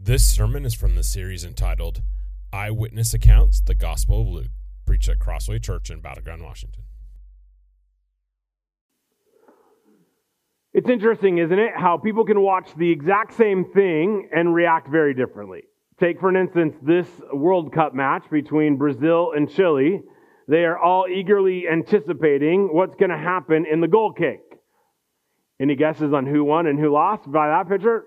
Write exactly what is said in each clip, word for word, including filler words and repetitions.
This sermon is from the series entitled Eyewitness Accounts, the Gospel of Luke, preached at Crossway Church in Battleground, Washington. It's interesting, isn't it, how people can watch the exact same thing and react very differently. Take, for instance, this World Cup match between Brazil and Chile. They are all eagerly anticipating what's going to happen in the goal kick. Any guesses on who won and who lost by that picture?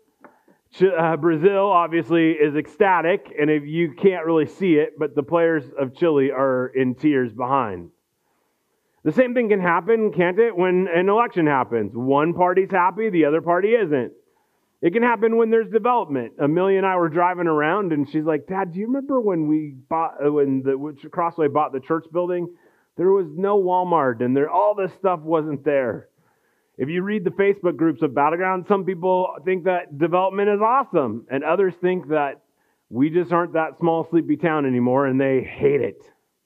Uh, Brazil obviously is ecstatic, and if you can't really see it, but the players of Chile are in tears behind. The same thing can happen, can't it, when an election happens? One party's happy, the other party isn't. It can happen when there's development. Amelia and I were driving around, and she's like, "Dad, do you remember when we bought when the Crossway bought the church building? There was no Walmart, and there all this stuff wasn't there." If you read the Facebook groups of Battleground, some people think that development is awesome, and others think that we just aren't that small, sleepy town anymore, and they hate it.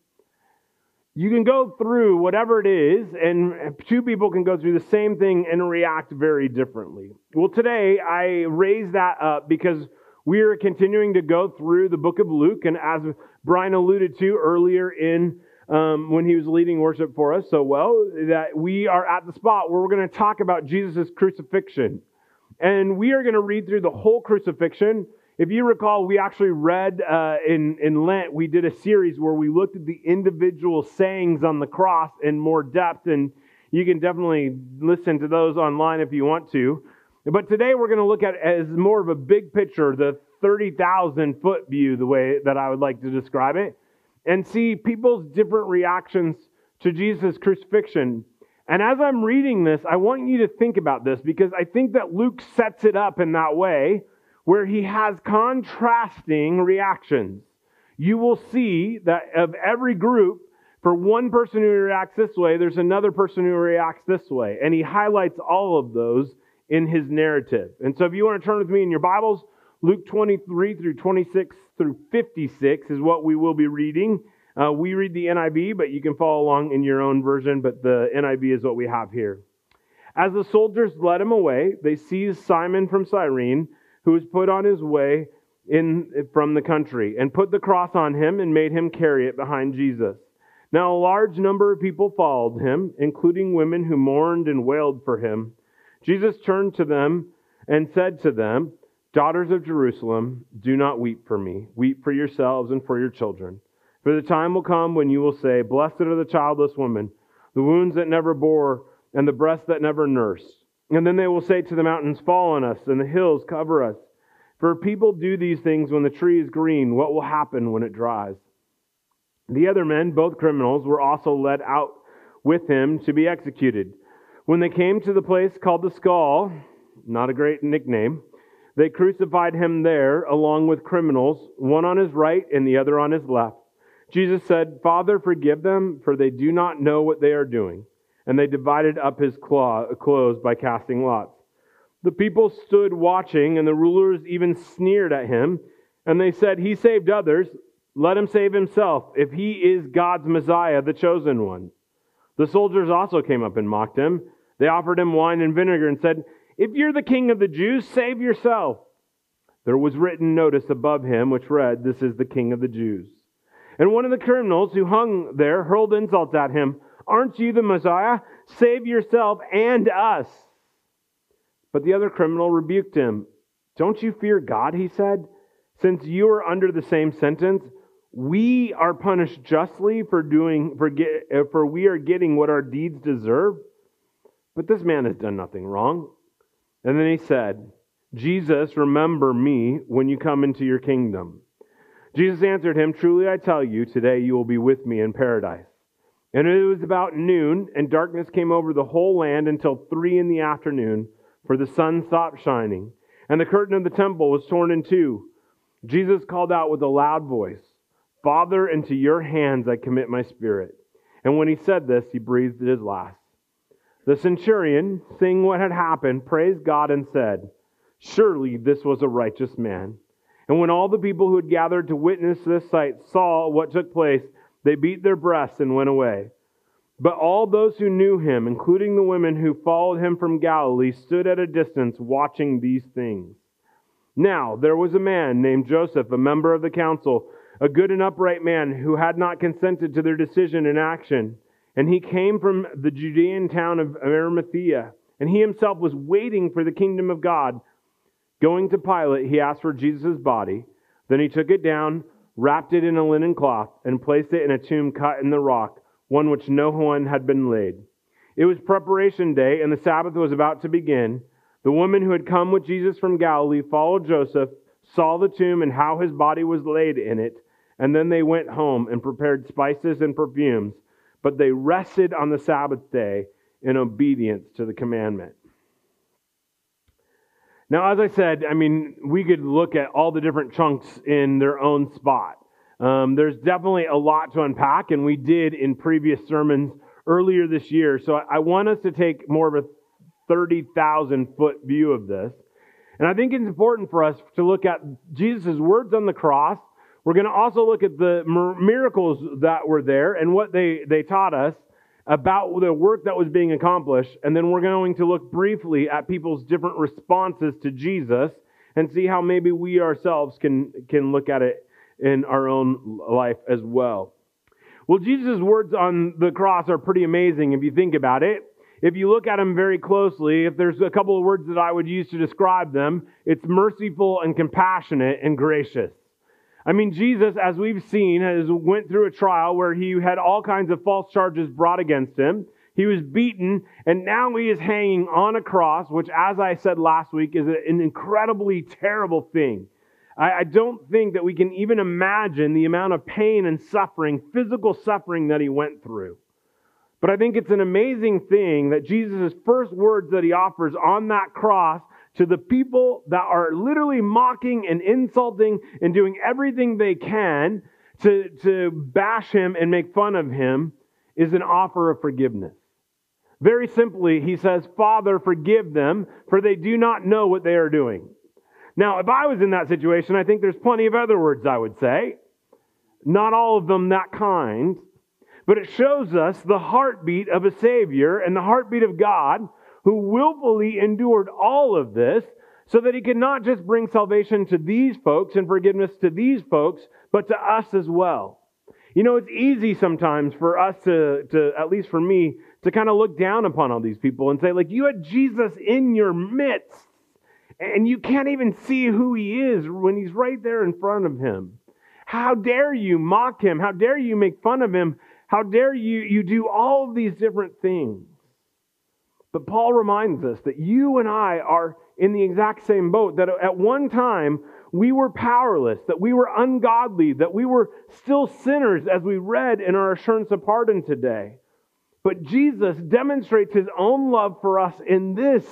You can go through whatever it is, and two people can go through the same thing and react very differently. Well, today, I raise that up because we are continuing to go through the book of Luke, and as Brian alluded to earlier in Um, when he was leading worship for us so well, that we are at the spot where we're going to talk about Jesus' crucifixion. And we are going to read through the whole crucifixion. If you recall, we actually read uh, in, in Lent, we did a series where we looked at the individual sayings on the cross in more depth, and you can definitely listen to those online if you want to. But today we're going to look at it as more of a big picture, the thirty thousand foot view, the way that I would like to describe it, and see people's different reactions to Jesus' crucifixion. And as I'm reading this, I want you to think about this, because I think that Luke sets it up in that way, where he has contrasting reactions. You will see that of every group, for one person who reacts this way, there's another person who reacts this way. And he highlights all of those in his narrative. And so if you want to turn with me in your Bibles, Luke twenty-three through twenty-six through fifty-six is what we will be reading. Uh, we read the N I V, but you can follow along in your own version, but the N I V is what we have here. As the soldiers led him away, they seized Simon from Cyrene, who was put on his way in from the country, and put the cross on him and made him carry it behind Jesus. Now a large number of people followed him, including women who mourned and wailed for him. Jesus turned to them and said to them, "Daughters of Jerusalem, do not weep for me. Weep for yourselves and for your children. For the time will come when you will say, 'Blessed are the childless women, the wombs that never bore, and the breasts that never nursed.' And then they will say to the mountains, 'Fall on us,' and the hills, 'Cover us.' For if people do these things when the tree is green, what will happen when it dries?" The other men, both criminals, were also led out with him to be executed. When they came to the place called the Skull, not a great nickname, they crucified him there along with criminals, one on his right and the other on his left. Jesus said, "Father, forgive them, for they do not know what they are doing." And they divided up his clothes by casting lots. The people stood watching, and the rulers even sneered at him. And they said, "He saved others. Let him save himself, if he is God's Messiah, the chosen one." The soldiers also came up and mocked him. They offered him wine and vinegar and said, "If you're the king of the Jews, save yourself." There was written notice above him which read, "This is the king of the Jews." And one of the criminals who hung there hurled insults at him. "Aren't you the Messiah? Save yourself and us." But the other criminal rebuked him. "Don't you fear God," he said, "since you are under the same sentence? We are punished justly for doing for, get, for we are getting what our deeds deserve. But this man has done nothing wrong." And then he said, "Jesus, remember me when you come into your kingdom." Jesus answered him, "Truly I tell you, today you will be with me in paradise." And it was about noon, and darkness came over the whole land until three in the afternoon, for the sun stopped shining, and the curtain of the temple was torn in two. Jesus called out with a loud voice, "Father, into your hands I commit my spirit." And when he said this, he breathed his last. The centurion, seeing what had happened, praised God and said, "Surely this was a righteous man." And when all the people who had gathered to witness this sight saw what took place, they beat their breasts and went away. But all those who knew him, including the women who followed him from Galilee, stood at a distance watching these things. Now there was a man named Joseph, a member of the council, a good and upright man who had not consented to their decision and action. And he came from the Judean town of Arimathea, and he himself was waiting for the kingdom of God. Going to Pilate, he asked for Jesus' body. Then he took it down, wrapped it in a linen cloth, and placed it in a tomb cut in the rock, one which no one had been laid. It was preparation day, and the Sabbath was about to begin. The woman who had come with Jesus from Galilee followed Joseph, saw the tomb and how his body was laid in it, and then they went home and prepared spices and perfumes. But they rested on the Sabbath day in obedience to the commandment. Now, as I said, I mean, we could look at all the different chunks in their own spot. Um, there's definitely a lot to unpack, and we did in previous sermons earlier this year. So I want us to take more of a thirty thousand foot view of this. And I think it's important for us to look at Jesus' words on the cross. We're going to also look at the miracles that were there and what they, they taught us about the work that was being accomplished. And then we're going to look briefly at people's different responses to Jesus and see how maybe we ourselves can, can look at it in our own life as well. Well, Jesus' words on the cross are pretty amazing if you think about it. If you look at them very closely, if there's a couple of words that I would use to describe them, it's merciful and compassionate and gracious. I mean, Jesus, as we've seen, has went through a trial where he had all kinds of false charges brought against him. He was beaten, and now he is hanging on a cross, which, as I said last week, is an incredibly terrible thing. I, I don't think that we can even imagine the amount of pain and suffering, physical suffering that he went through. But I think it's an amazing thing that Jesus' first words that he offers on that cross to the people that are literally mocking and insulting and doing everything they can to, to bash him and make fun of him is an offer of forgiveness. Very simply, he says, Father, forgive them, for they do not know what they are doing. Now, if I was in that situation, I think there's plenty of other words I would say. Not all of them that kind. But it shows us the heartbeat of a Savior and the heartbeat of God who willfully endured all of this so that he could not just bring salvation to these folks and forgiveness to these folks, but to us as well. You know, it's easy sometimes for us to, to at least for me, to kind of look down upon all these people and say, like, you had Jesus in your midst, and you can't even see who he is when he's right there in front of him. How dare you mock him? How dare you make fun of him? How dare you, you do all of these different things? But Paul reminds us that you and I are in the exact same boat, that at one time we were powerless, that we were ungodly, that we were still sinners, as we read in our assurance of pardon today. But Jesus demonstrates his own love for us in this,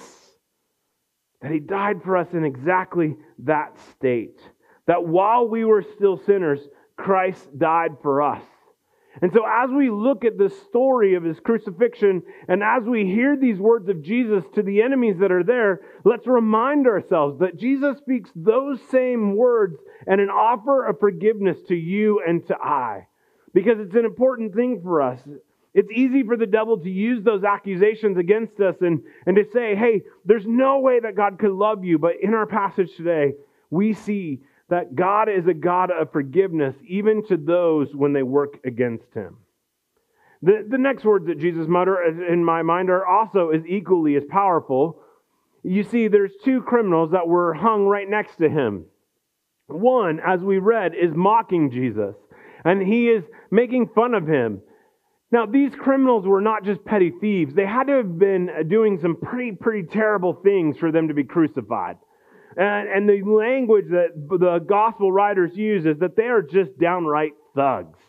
that he died for us in exactly that state. That while we were still sinners, Christ died for us. And so as we look at the story of his crucifixion, and as we hear these words of Jesus to the enemies that are there, let's remind ourselves that Jesus speaks those same words and an offer of forgiveness to you and to I. Because it's an important thing for us. It's easy for the devil to use those accusations against us and, and to say, hey, there's no way that God could love you. But in our passage today, we see that God is a God of forgiveness, even to those when they work against him. The, the next words that Jesus muttered in my mind are also as equally as powerful. You see, there's two criminals that were hung right next to him. One, as we read, is mocking Jesus, and he is making fun of him. Now, these criminals were not just petty thieves. They had to have been doing some pretty, pretty terrible things for them to be crucified. And, and the language that the gospel writers use is that they are just downright thugs.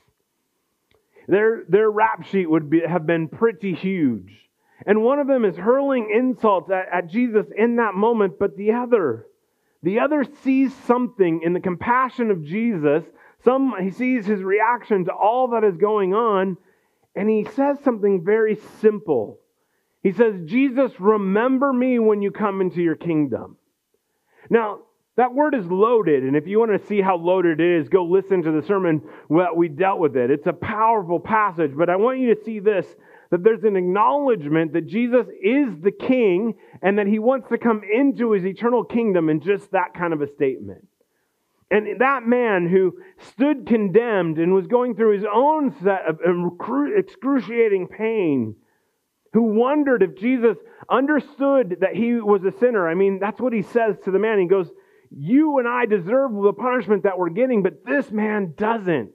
Their, their rap sheet would be, have been pretty huge. And one of them is hurling insults at, at Jesus in that moment, but the other, the other sees something in the compassion of Jesus. Some, he sees his reaction to all that is going on, and he says something very simple. He says, Jesus, remember me when you come into your kingdom. Now, that word is loaded, and if you want to see how loaded it is, go listen to the sermon that we dealt with it. It's a powerful passage, but I want you to see this, That there's an acknowledgement that Jesus is the king and that he wants to come into his eternal kingdom in just that kind of a statement. And that man who stood condemned and was going through his own set of excruciating pain, who wondered if Jesus understood that he was a sinner. I mean, that's what he says to the man. He goes, you and I deserve the punishment that we're getting, but this man doesn't.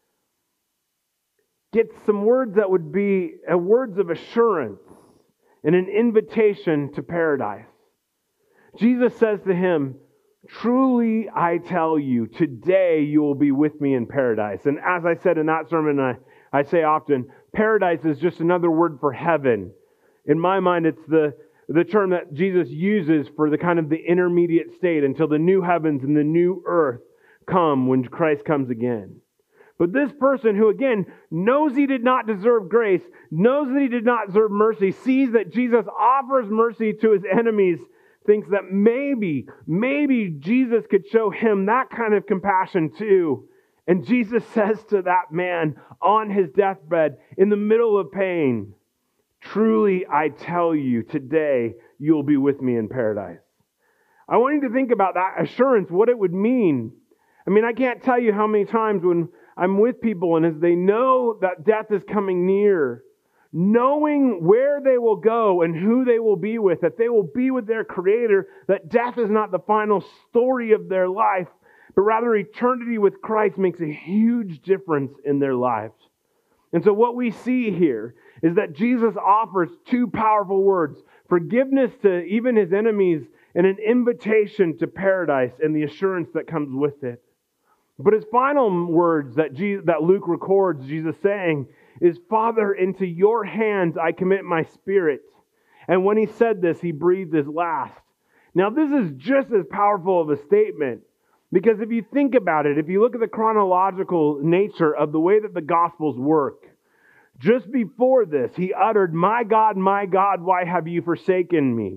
Gets some words that would be uh, words of assurance and an invitation to paradise. Jesus says to him, truly I tell you, today you will be with me in paradise. And as I said in that sermon, I, I say often, paradise is just another word for heaven. In my mind, it's the, the term that Jesus uses for the kind of the intermediate state until the new heavens and the new earth come when Christ comes again. But this person who, again, knows he did not deserve grace, knows that he did not deserve mercy, sees that Jesus offers mercy to his enemies, thinks that maybe, maybe Jesus could show him that kind of compassion too. And Jesus says to that man on his deathbed, in the middle of pain, truly I tell you, today you'll be with me in paradise. I want you to think about that assurance, what it would mean. I mean, I can't tell you how many times when I'm with people and as they know that death is coming near, knowing where they will go and who they will be with, that they will be with their Creator, that death is not the final story of their life, but rather eternity with Christ makes a huge difference in their lives. And so what we see here is that Jesus offers two powerful words, forgiveness to even his enemies and an invitation to paradise and the assurance that comes with it. But his final words that, Jesus, that Luke records Jesus saying is, Father, into your hands I commit my spirit. And when he said this, he breathed his last. Now this is just as powerful of a statement, because if you think about it, if you look at the chronological nature of the way that the Gospels work, just before this, he uttered, my God, my God, why have you forsaken me?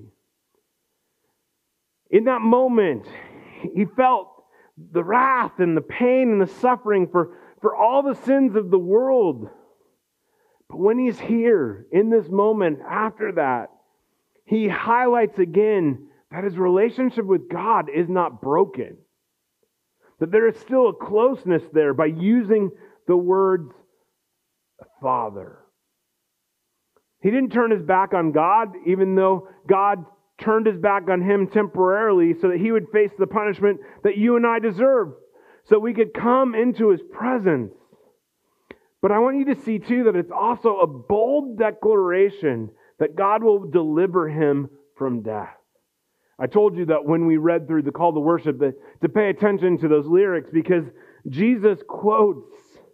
In that moment, he felt the wrath and the pain and the suffering for, for all the sins of the world. But when he's here, in this moment, after that, he highlights again that his relationship with God is not broken. That there is still a closeness there by using the words Father. He didn't turn his back on God, even though God turned his back on him temporarily so that he would face the punishment that you and I deserve, so we could come into his presence. But I want you to see too that it's also a bold declaration that God will deliver him from death. I told you that when we read through the call to worship that to pay attention to those lyrics, because Jesus quotes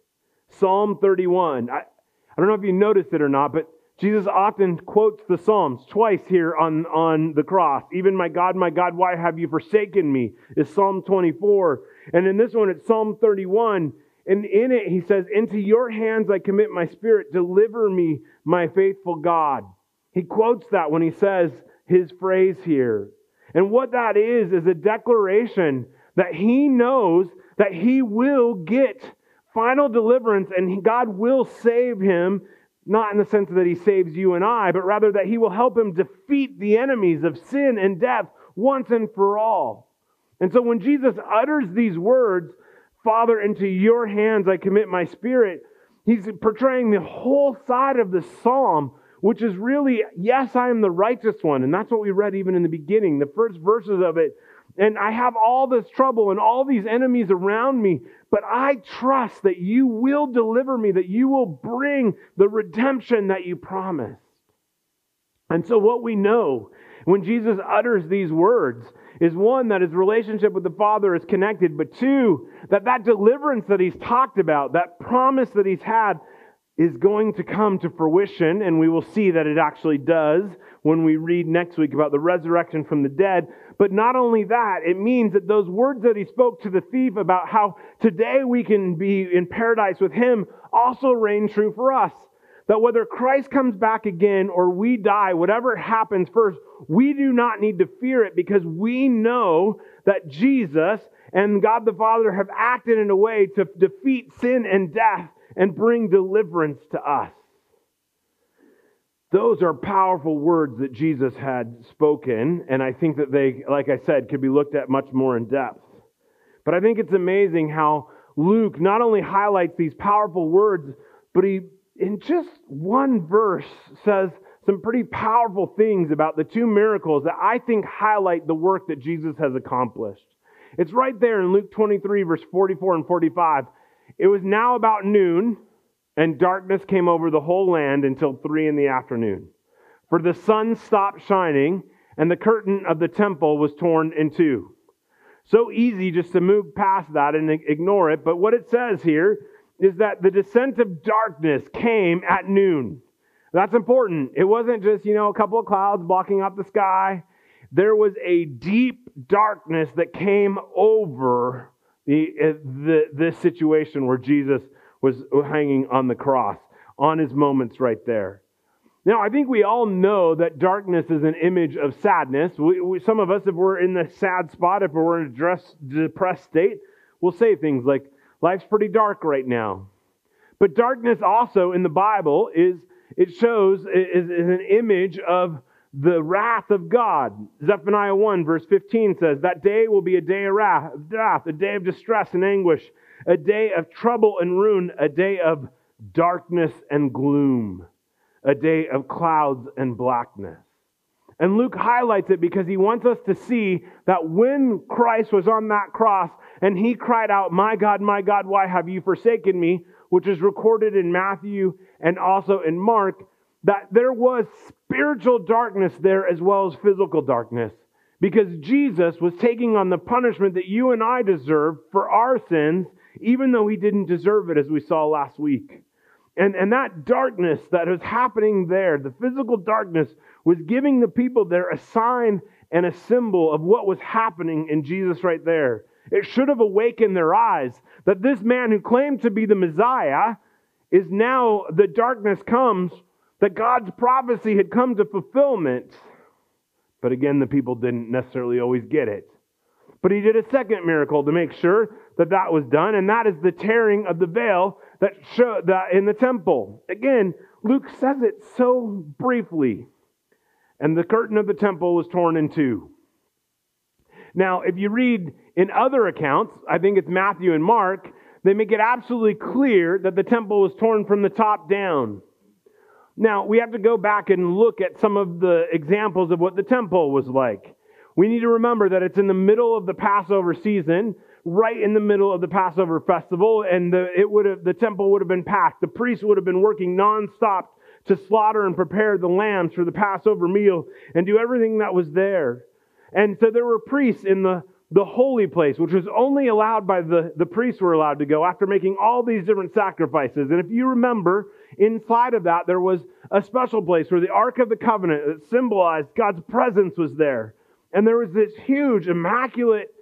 Psalm thirty-one. I, I don't know if you noticed it or not, but Jesus often quotes the Psalms twice here on, on the cross. Even my God, my God, why have you forsaken me? Is Psalm twenty-four. And in this one, it's Psalm thirty-one. And in it, he says, into your hands I commit my spirit. Deliver me, my faithful God. He quotes that when he says his phrase here. And what that is, is a declaration that he knows that he will get final deliverance and God will save him, not in the sense that he saves you and I, but rather that he will help him defeat the enemies of sin and death once and for all. And so when Jesus utters these words, Father, into your hands I commit my spirit, he's portraying the whole side of the psalm, which is really, yes, I am the righteous one. And that's what we read even in the beginning, the first verses of it. And I have all this trouble and all these enemies around me, but I trust that you will deliver me, that you will bring the redemption that you promised. And so what we know when Jesus utters these words is, one, that his relationship with the Father is connected, but two, that that deliverance that he's talked about, that promise that he's had, is going to come to fruition, and we will see that it actually does when we read next week about the resurrection from the dead. But not only that, it means that those words that he spoke to the thief about how today we can be in paradise with him also reign true for us. That whether Christ comes back again or we die, whatever happens first, we do not need to fear it, because we know that Jesus and God the Father have acted in a way to defeat sin and death and bring deliverance to us. Those are powerful words that Jesus had spoken, and I think that they, like I said, could be looked at much more in depth. But I think it's amazing how Luke not only highlights these powerful words, but he, in just one verse, says some pretty powerful things about the two miracles that I think highlight the work that Jesus has accomplished. It's right there in Luke twenty-three, verse forty-four and forty-five. It was now about noon, and darkness came over the whole land until three in the afternoon. For the sun stopped shining, and the curtain of the temple was torn in two. So easy just to move past that and ignore it, but what it says here is that the descent of darkness came at noon. That's important. It wasn't just, you know, a couple of clouds blocking out the sky. There was a deep darkness that came over the, the this situation where Jesus was hanging on the cross, on his moments right there. Now, I think we all know that darkness is an image of sadness. We, we, some of us, if we're in the sad spot, if we're in a dress, depressed state, we'll say things like, life's pretty dark right now. But darkness also in the Bible is, it shows, is, is an image of the wrath of God. Zephaniah one, verse fifteen says, that day will be a day of wrath, a day of distress and anguish, a day of trouble and ruin, a day of darkness and gloom, a day of clouds and blackness. And Luke highlights it because he wants us to see that when Christ was on that cross and he cried out, my God, my God, why have you forsaken me? Which is recorded in Matthew and also in Mark, that there was spiritual darkness there as well as physical darkness. Because Jesus was taking on the punishment that you and I deserve for our sins, even though he didn't deserve it, as we saw last week. And, and that darkness that was happening there, the physical darkness, was giving the people there a sign and a symbol of what was happening in Jesus right there. It should have awakened their eyes that this man who claimed to be the Messiah is now, the darkness comes, that God's prophecy had come to fulfillment. But again, the people didn't necessarily always get it. But he did a second miracle to make sure that that was done, and that is the tearing of the veil that showed that in the temple. Again, Luke says it so briefly. And the curtain of the temple was torn in two. Now, if you read in other accounts, I think it's Matthew and Mark, they make it absolutely clear that the temple was torn from the top down. Now, we have to go back and look at some of the examples of what the temple was like. We need to remember that it's in the middle of the Passover season, right in the middle of the Passover festival, and the, it would have, the temple would have been packed. The priests would have been working nonstop to slaughter and prepare the lambs for the Passover meal and do everything that was there. And so there were priests in the, the holy place, which was only allowed by the, the priests were allowed to go after making all these different sacrifices. And if you remember, inside of that, there was a special place where the Ark of the Covenant that symbolized God's presence was there. And there was this huge, immaculate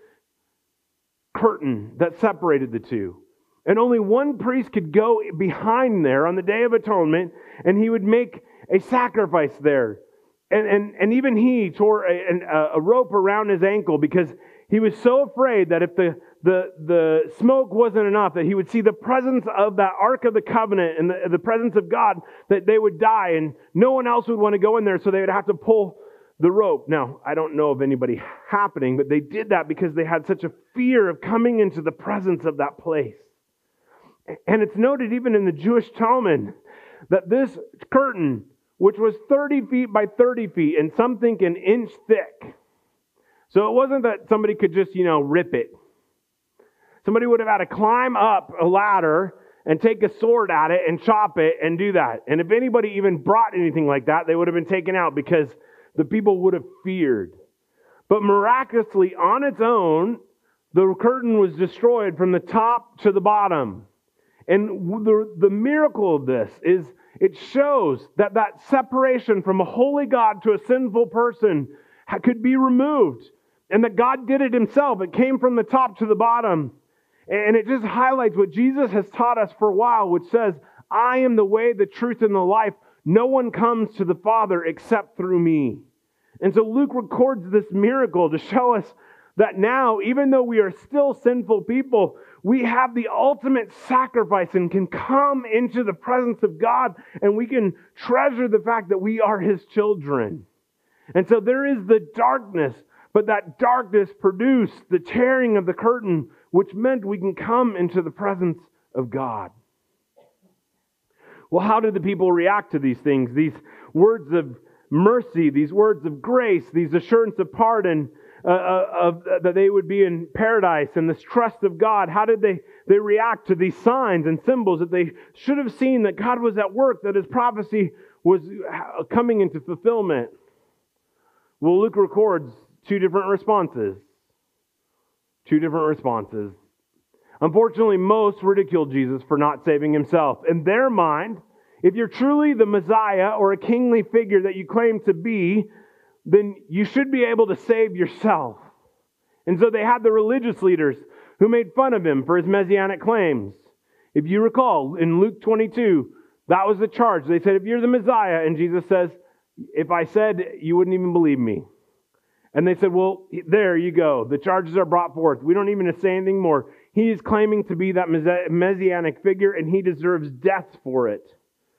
curtain that separated the two. And only one priest could go behind there on the Day of Atonement, and he would make a sacrifice there. And and, and even he tore a, a rope around his ankle because he was so afraid that if the, the, the smoke wasn't enough, that he would see the presence of that Ark of the Covenant and the, the presence of God, that they would die, and no one else would want to go in there, so they would have to pull the rope. Now, I don't know of anybody happening, but they did that because they had such a fear of coming into the presence of that place. And it's noted even in the Jewish Talmud that this curtain, which was thirty feet by thirty feet, and some think an inch thick. So it wasn't that somebody could just, you know, rip it. Somebody would have had to climb up a ladder and take a sword at it and chop it and do that. And if anybody even brought anything like that, they would have been taken out because the people would have feared. But miraculously, on its own, the curtain was destroyed from the top to the bottom. And the, the miracle of this is it shows that that separation from a holy God to a sinful person could be removed. And that God did it himself. It came from the top to the bottom. And it just highlights what Jesus has taught us for a while, which says, I am the way, the truth, and the life. No one comes to the Father except through me. And so Luke records this miracle to show us that now, even though we are still sinful people, we have the ultimate sacrifice and can come into the presence of God, and we can treasure the fact that we are His children. And so there is the darkness, but that darkness produced the tearing of the curtain, which meant we can come into the presence of God. Well, how did the people react to these things? These words of mercy, these words of grace, these assurance of pardon, uh, of, uh, that they would be in paradise, and this trust of God. How did they, they react to these signs and symbols that they should have seen that God was at work, that His prophecy was coming into fulfillment? Well, Luke records two different responses. Two different responses. Unfortunately, most ridiculed Jesus for not saving Himself. In their mind, if you're truly the Messiah or a kingly figure that you claim to be, then you should be able to save yourself. And so they had the religious leaders who made fun of Him for His messianic claims. If you recall, in Luke twenty-two, that was the charge. They said, if you're the Messiah, and Jesus says, if I said, you wouldn't even believe me. And they said, well, there you go. The charges are brought forth. We don't even say anything more. He is claiming to be that messianic figure, and He deserves death for it.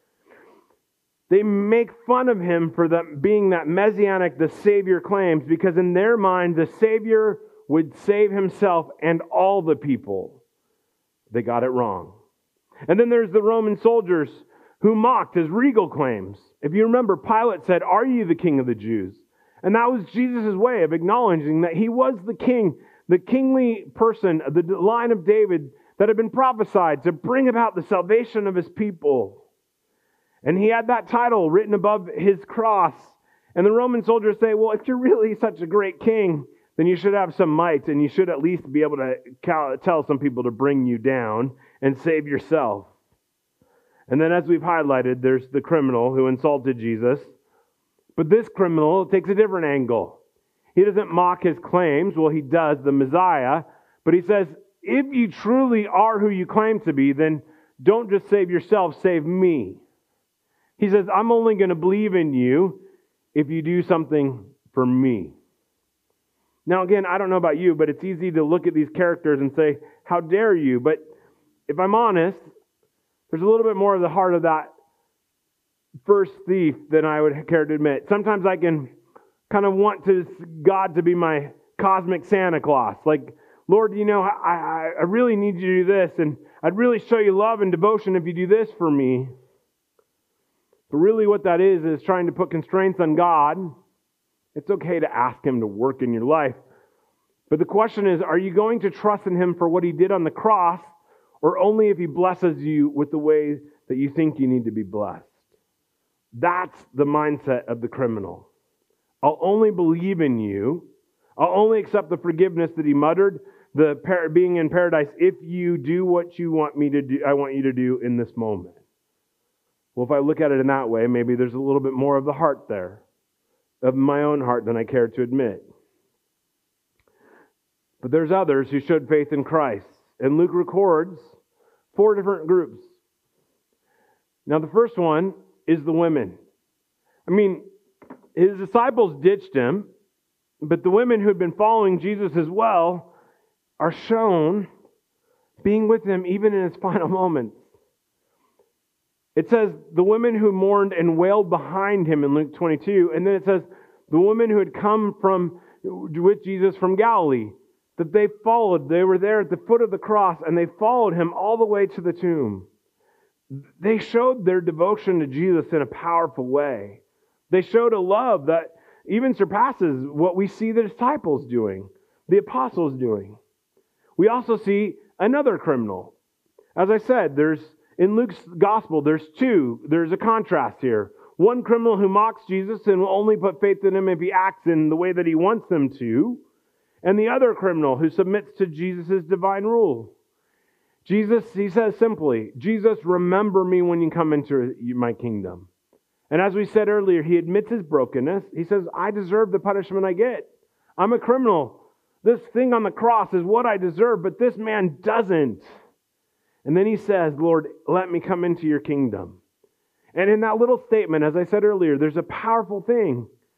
They make fun of Him for that being that messianic, the Savior claims, because in their mind, the Savior would save Himself and all the people. They got it wrong. And then there's the Roman soldiers who mocked His regal claims. If you remember, Pilate said, "Are you the King of the Jews?" And that was Jesus' way of acknowledging that He was the King, the kingly person, the line of David that had been prophesied to bring about the salvation of His people. And He had that title written above His cross. And the Roman soldiers say, well, if you're really such a great king, then you should have some might, and you should at least be able to tell some people to bring you down and save yourself. And then, as we've highlighted, there's the criminal who insulted Jesus. But this criminal takes a different angle. He doesn't mock His claims. Well, he does, the Messiah. But he says, if you truly are who you claim to be, then don't just save yourself, save me. He says, I'm only going to believe in you if you do something for me. Now, again, I don't know about you, but it's easy to look at these characters and say, how dare you? But if I'm honest, there's a little bit more of the heart of that first thief than I would care to admit. Sometimes I can kind of want to God to be my cosmic Santa Claus. Like, Lord, you know, I, I really need you to do this, and I'd really show you love and devotion if you do this for me. But really what that is, is trying to put constraints on God. It's okay to ask Him to work in your life. But the question is, are you going to trust in Him for what He did on the cross, or only if He blesses you with the way that you think you need to be blessed? That's the mindset of the criminal. I'll only believe in you. I'll only accept the forgiveness that he muttered, the par- being in paradise, if you do what you want me to do, I want you to do in this moment. Well, if I look at it in that way, maybe there's a little bit more of the heart there, of my own heart than I care to admit. But there's others who showed faith in Christ. And Luke records four different groups. Now, the first one is the women. I mean, His disciples ditched Him, but the women who had been following Jesus as well are shown being with Him even in His final moments. It says the women who mourned and wailed behind Him in Luke twenty-two, and then it says the women who had come from with Jesus from Galilee, that they followed. They were there at the foot of the cross, and they followed Him all the way to the tomb. They showed their devotion to Jesus in a powerful way. They showed a love that even surpasses what we see the disciples doing, the apostles doing. We also see another criminal. As I said, there's in Luke's gospel, there's two. There's a contrast here. One criminal who mocks Jesus and will only put faith in Him if He acts in the way that He wants them to. And the other criminal who submits to Jesus' divine rule. Jesus, He says simply, Jesus, remember me when you come into my kingdom. And as we said earlier, He admits His brokenness. He says, I deserve the punishment I get. I'm a criminal. This thing on the cross is what I deserve, but this man doesn't. And then He says, Lord, let me come into your kingdom. And in that little statement, as I said earlier, there's a powerful thing.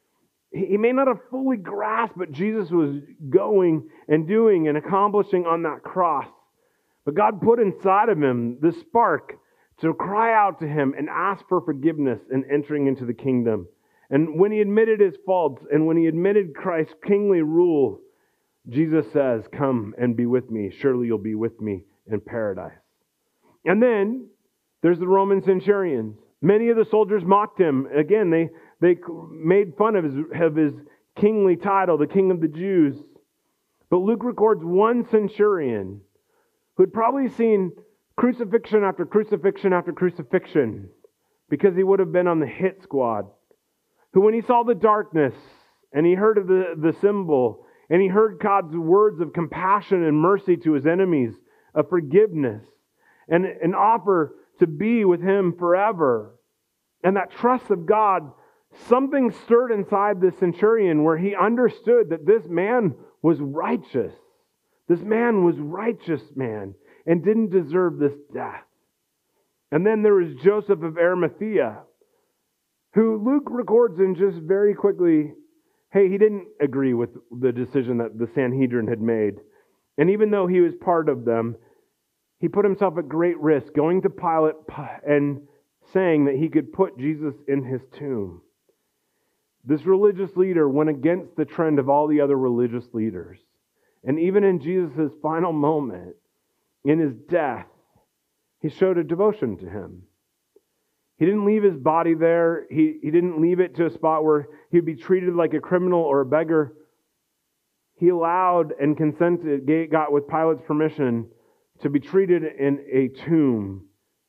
He may not have fully grasped what Jesus was going and doing and accomplishing on that cross. But God put inside of him this spark to cry out to him and ask for forgiveness in entering into the kingdom. And when he admitted his faults and when he admitted Christ's kingly rule, Jesus says, "Come and be with me. Surely you'll be with me in paradise." And then there's the Roman centurions. Many of the soldiers mocked him. Again, they, they made fun of his, of his kingly title, the King of the Jews. But Luke records one centurion who had probably seen crucifixion after crucifixion after crucifixion because he would have been on the hit squad, who when he saw the darkness and he heard of the, the symbol and he heard God's words of compassion and mercy to his enemies, of forgiveness, and an offer to be with him forever, and that trust of God, something stirred inside this centurion where he understood that this man was righteous. This man was righteous man and didn't deserve this death. And then there was Joseph of Arimathea, who Luke records in just very quickly, hey, he didn't agree with the decision that the Sanhedrin had made. And even though he was part of them, he put himself at great risk, going to Pilate and saying that he could put Jesus in his tomb. This religious leader went against the trend of all the other religious leaders. And even in Jesus' final moment, in his death, he showed a devotion to him. He didn't leave his body there. He, he didn't leave it to a spot where he'd be treated like a criminal or a beggar. He allowed and consented, got with Pilate's permission, to be treated in a tomb,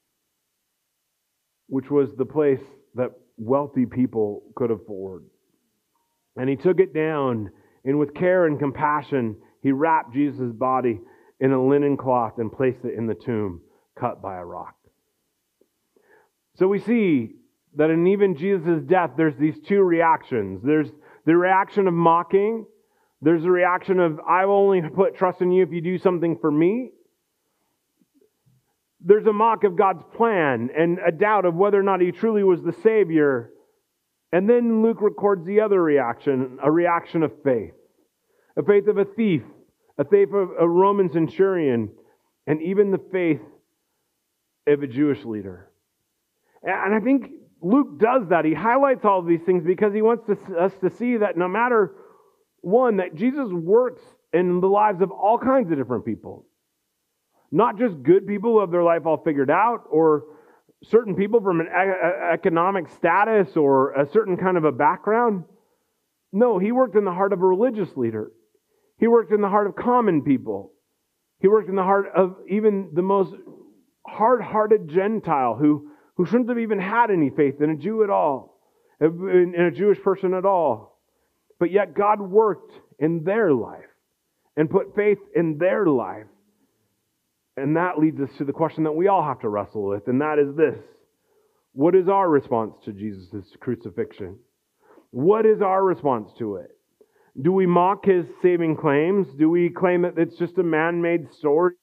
which was the place that wealthy people could afford. And he took it down, and with care and compassion, he wrapped Jesus' body in a linen cloth and placed it in the tomb cut by a rock. So we see that in even Jesus' death, there's these two reactions. There's the reaction of mocking. There's the reaction of, I will only put trust in you if you do something for me. There's a mock of God's plan and a doubt of whether or not he truly was the Savior. And then Luke records the other reaction, a reaction of faith. A faith of a thief, a faith of a Roman centurion, and even the faith of a Jewish leader. And I think Luke does that. He highlights all of these things because he wants to, us to see that no matter, one, that Jesus works in the lives of all kinds of different people. Not just good people who have their life all figured out, or certain people from an economic status or a certain kind of a background. No, he worked in the heart of a religious leader. He worked in the heart of common people. He worked in the heart of even the most hard-hearted Gentile who, who shouldn't have even had any faith in a Jew at all, in a Jewish person at all. But yet God worked in their life and put faith in their life. And that leads us to the question that we all have to wrestle with, and that is this. What is our response to Jesus' crucifixion? What is our response to it? Do we mock his saving claims? Do we claim that it's just a man-made story?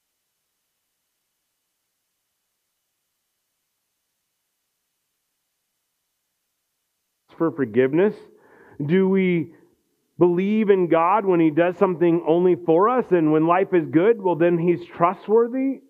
For forgiveness? Do we believe in God when he does something only for us, and when life is good, well, then he's trustworthy?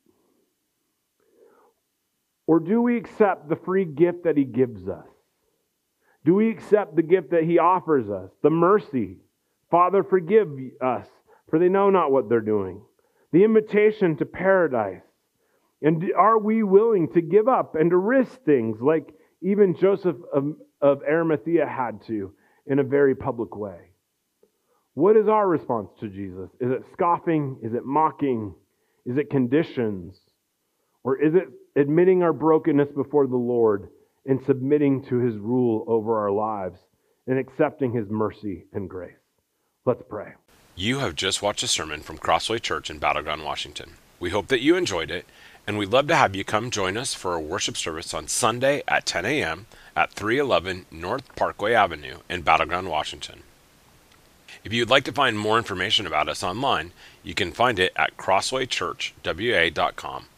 Or do we accept the free gift that he gives us? Do we accept the gift that he offers us? The mercy. Father, forgive us, for they know not what they're doing. The invitation to paradise. And are we willing to give up and to risk things like even Joseph of, of Arimathea had to in a very public way? What is our response to Jesus? Is it scoffing? Is it mocking? Is it conditions? Or is it admitting our brokenness before the Lord and submitting to his rule over our lives and accepting his mercy and grace? Let's pray. You have just watched a sermon from Crossway Church in Battleground, Washington. We hope that you enjoyed it, and we'd love to have you come join us for a worship service on Sunday at ten a.m. at three eleven North Parkway Avenue in Battleground, Washington. If you'd like to find more information about us online, you can find it at crossway church w a dot com.